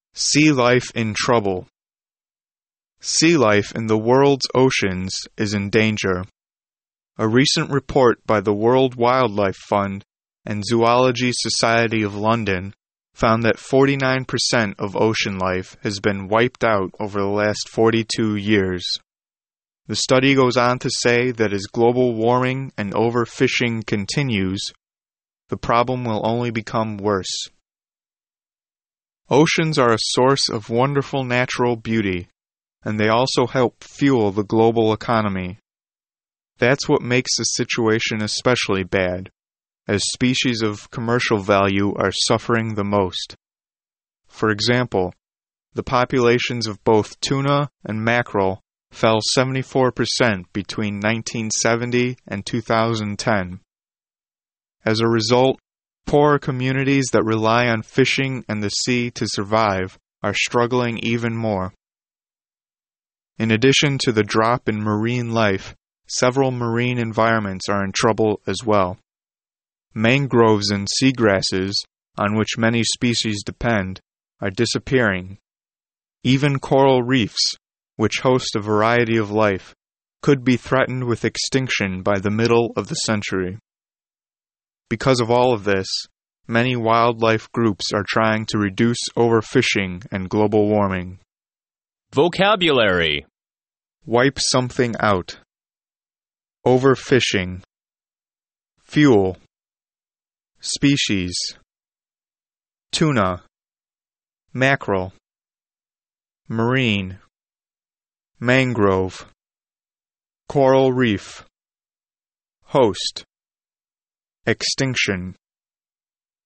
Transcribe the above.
Sea life in trouble. Sea life in the world's oceans is in danger. A recent report by the World Wildlife Fund and Zoology Society of London found that 49% of ocean life has been wiped out over the last 42 years. The study goes on to say that as global warming and overfishing continues, the problem will only become worse. Oceans are a source of wonderful natural beauty, and they also help fuel the global economy. That's what makes the situation especially bad, as species of commercial value are suffering the most. For example, the populations of both tuna and mackerel fell 74% between 1970 and 2010. As a result, poorer communities that rely on fishing and the sea to survive are struggling even more. In addition to the drop in marine life, several marine environments are in trouble as well. Mangroves and seagrasses, on which many species depend, are disappearing. Even coral reefs, which host a variety of life, could be threatened with extinction by the middle of the century. Because of all of this, many wildlife groups are trying to reduce overfishing and global warming. Vocabulary. Wipe something out. Overfishing. Fuel. Species. Tuna. Mackerel. Marine. Mangrove. Coral reef. Host. Extinction.